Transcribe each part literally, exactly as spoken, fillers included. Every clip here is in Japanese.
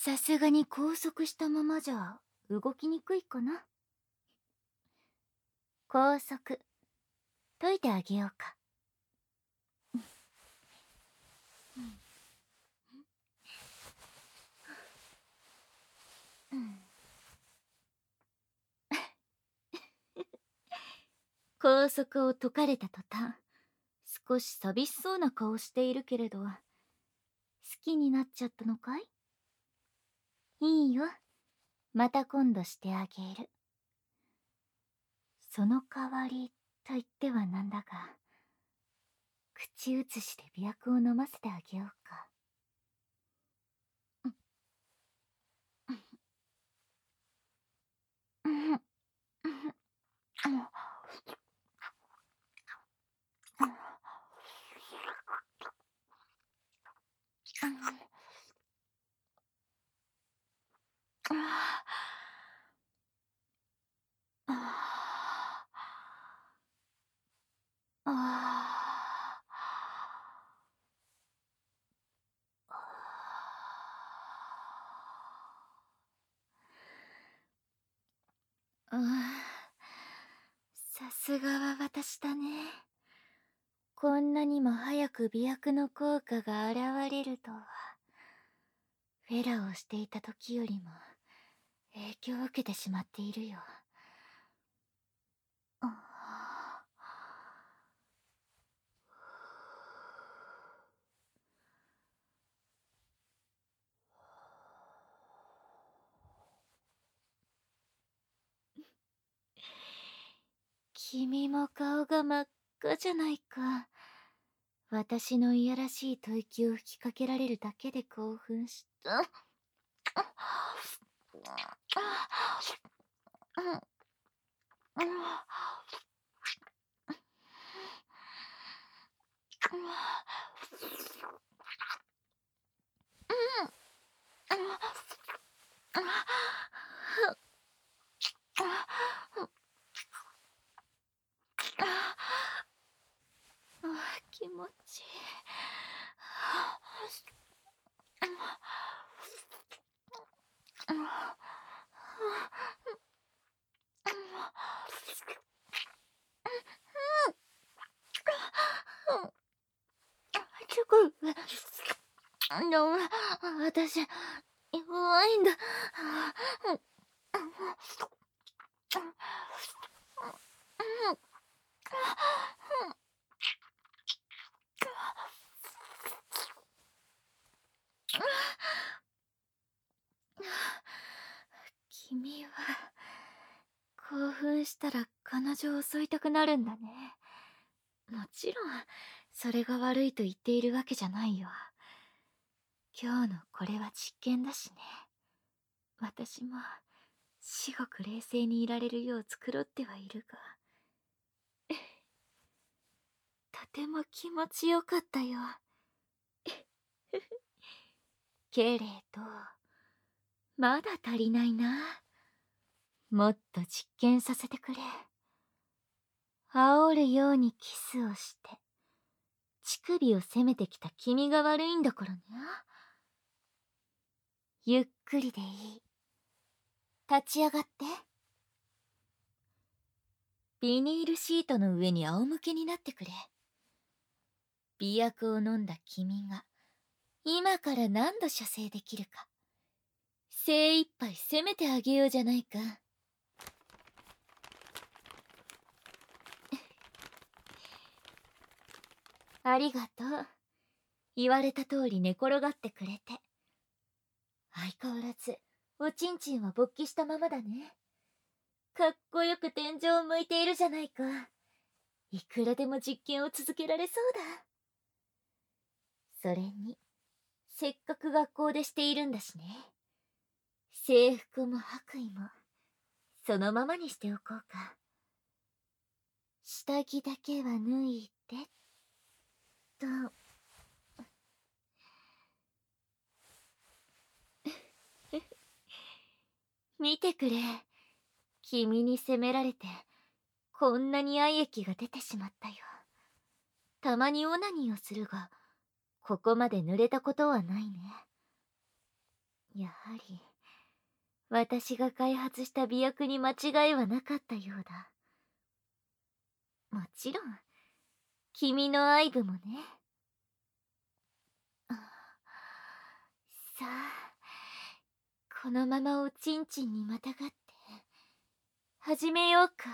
さすがに拘束したままじゃ動きにくいかな。拘束解いてあげようか。拘束を解かれた途端、少し寂しそうな顔しているけれど、好きになっちゃったのかい？いいよ、また今度してあげる。その代わりと言ってはなんだが、口移しで媚薬を飲ませてあげようか。さすがは私だね。こんなにも早く媚薬の効果が現れるとは。フェラをしていた時よりも影響を受けてしまっているよ。君も顔が真っ赤じゃないか。私のいやらしい吐息を吹きかけられるだけで興奮した。気持ちいい。ちょこあの私弱いんだ。君は興奮したら彼女を襲いたくなるんだね。もちろんそれが悪いと言っているわけじゃないよ。今日のこれは実験だしね。私も至極冷静にいられるよう繕ってはいるがとても気持ちよかったよ。けれどまだ足りないな。もっと実験させてくれ。煽るようにキスをして乳首を攻めてきた君が悪いんだからね。ゆっくりでいい。立ち上がって。ビニールシートの上に仰向けになってくれ。媚薬を飲んだ君が今から何度射精できるか精一杯攻めてあげようじゃないか。ありがとう。言われた通り寝転がってくれて。相変わらずおちんちんは勃起したままだね。かっこよく天井を向いているじゃないか。いくらでも実験を続けられそうだ。それにせっかく学校でしているんだしね。制服も白衣もそのままにしておこうか。下着だけは脱いでと。見てくれ。君に責められてこんなに愛液が出てしまったよ。たまにオナニーをするがここまで濡れたことはないね。 やはり私が開発した美薬に間違いはなかったようだ。もちろん君の愛撫もね。あ、さあ、このままおちんちんにまたがって始めようか。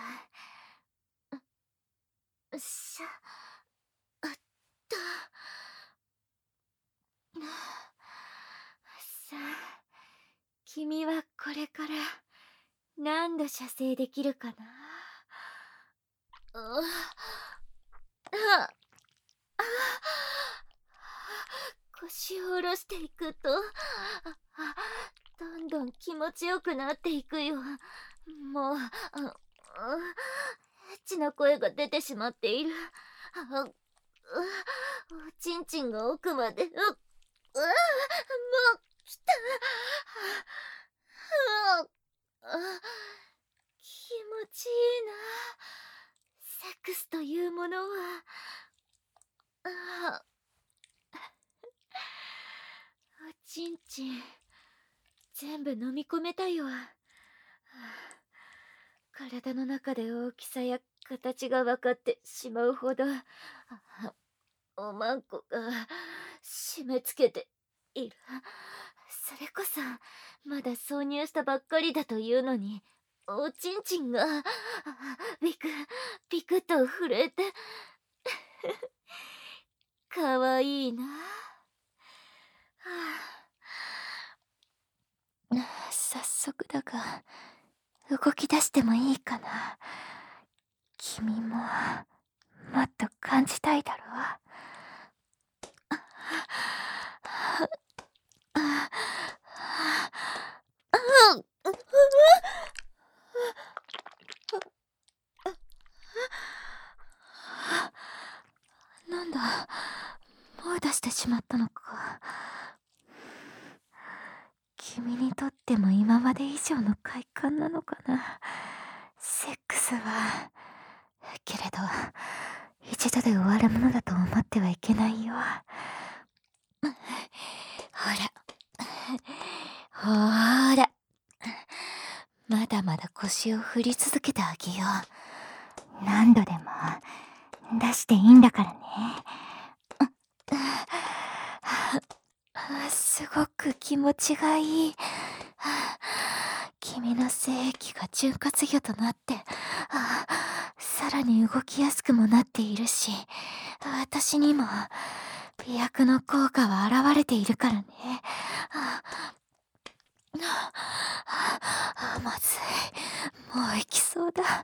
うっしゃ、あった。さあ、君はこれから何度射精できるかな。あああ、腰を下ろしていくと、ああ、どんどん気持ちよくなっていくよ。もう、あ、あ、エッチな声が出てしまっている。あ、う、おちんちんが奥まで、う、う、もう来た。あ、あ、気持ちいいな。セックスというものは。あ、おちんちん全部飲み込めたよ。体の中で大きさや形が分かってしまうほどおまんこが締め付けている。それこそまだ挿入したばっかりだというのに、おちんちんがビクビクと震えてかわいいな。早速だが動き出してもいいかな。君ももっと感じたいだろう。なんだ、もう出してしまったのか。君にとっても今まで以上の快感なのかな。セックスはけれど一度で終わるものだと思ってはいけないよ。ほらほーら、まだまだ腰を振り続けてあげよう。何度でも出していいんだからね。すごく気持ちがいい。君の精液が潤滑油となってさらに動きやすくもなっているし、私にも美薬の効果は現れているからね。まずい、もう行きそうだ。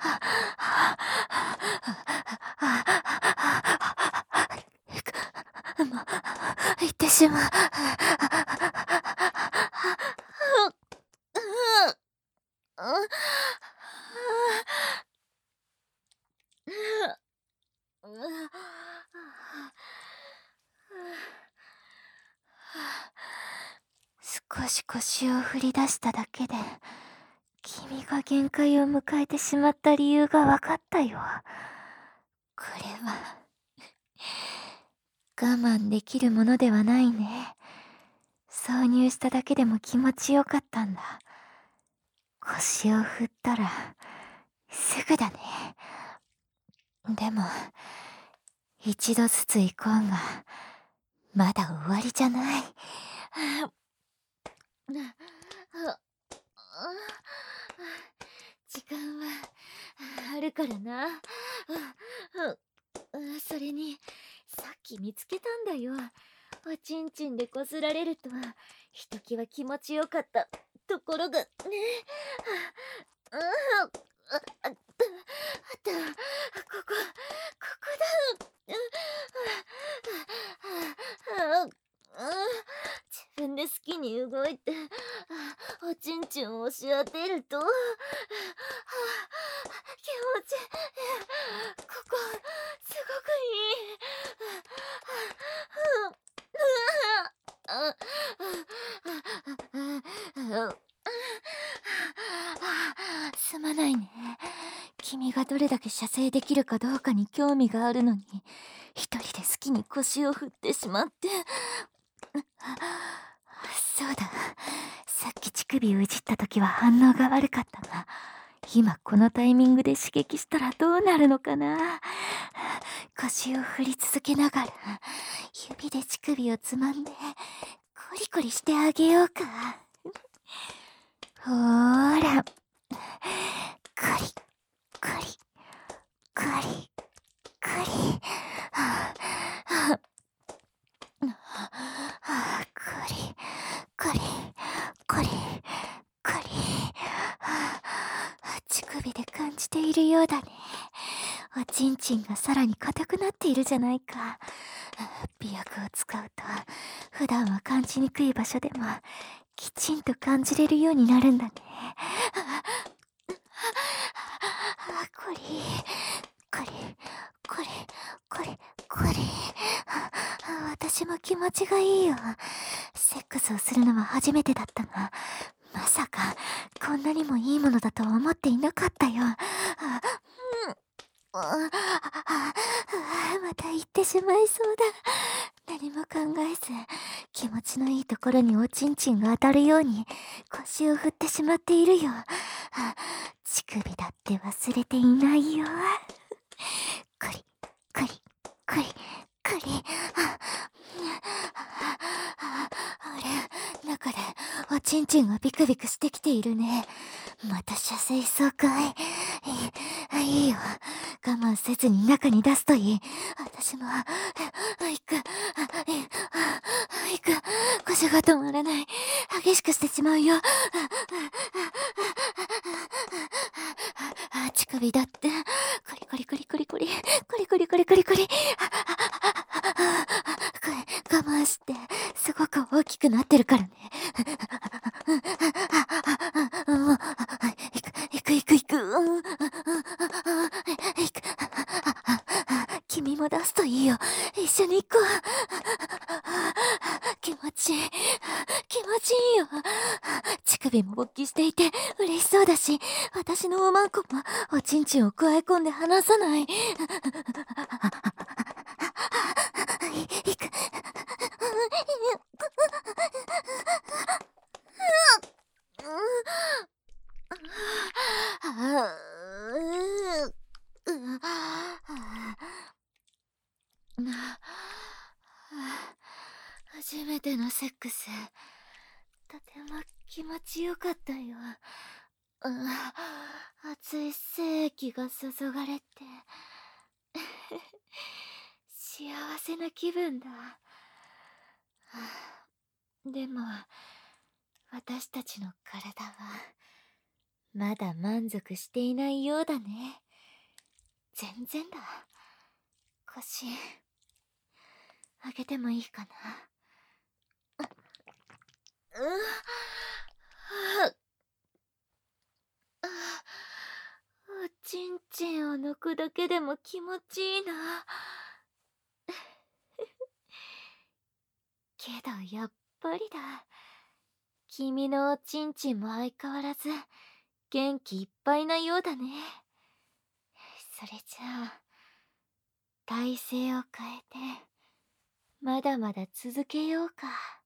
もう行ってしまう。少し腰を振り出しただけで君が限界を迎えてしまった理由が分かったよ。これは我慢できるものではないね。挿入しただけでも気持ちよかったんだ。腰を振ったらすぐだね。でも一度ずつ行こうがまだ終わりじゃない。時間はあるからな。それにさっき見つけたんだよ。おちんちんでこすられるとひときわ気持ちよかったところがね。あったここここだ。自分で好きに動いておちんちんを押し当てると気持ちここすごくいい。すまないね。君がどれだけ射精できるかどうかに興味があるのに一人で好きに腰を振ってしまって。 そうだ。さっき乳首をいじった時は反応が悪かったが、今このタイミングで刺激したらどうなるのかな。腰を振り続けながら、指で乳首をつまんで、コリコリしてあげようか。ほーら。コリ、コリ、コリ、コリ。はぁ、はぁ、はぁ、コリ、コリ、コリ、コリ。はぁ、乳首で感じているようだね。おちんちんがさらに硬くなっているじゃないか。美薬を使うと、普段は感じにくい場所でも、きちんと感じれるようになるんだね。これ、これ、これ、これ、これ。私も気持ちがいいよ。セックスをするのは初めてだったが、まさか、こんなにもいいものだとは思っていなかったよ。また言ってしまいそうだ。何も考えず、気持ちのいいところにおちんちんが当たるように腰を振ってしまっているよ。乳首だって忘れていないよ。コリ、コリ、コリ、コリ。あれ、中でおちんちんがビクビクしてきているね。また射精そうかい。いい、いいよ。我慢せずに中に出すといい。私も、行く、行く、腰が止まらない。激しくしてしまうよ。乳首だって、コリコリコリコリコリ、コリコリコリコリコリ。我慢して、すごく大きくなってるからね。もう、行く行く行く。行く。君も出すといいよ。一緒に行こう。気持ちいい。気持ちいいよ。乳首も勃起していて嬉しそうだし、私のおまんこもおちんちんを加え込んで離さない。行く。初めてのセックス、とても気持ちよかったよ。熱い精液が注がれて幸せな気分だ。でも私たちの体はまだ満足していないようだね。全然だ。腰上げてもいいかな。ううおちんちんを抜くだけでも気持ちいいな。けどやっぱりだ。君のおちんちんも相変わらず元気いっぱいなようだね。それじゃあ体勢を変えてまだまだ続けようか。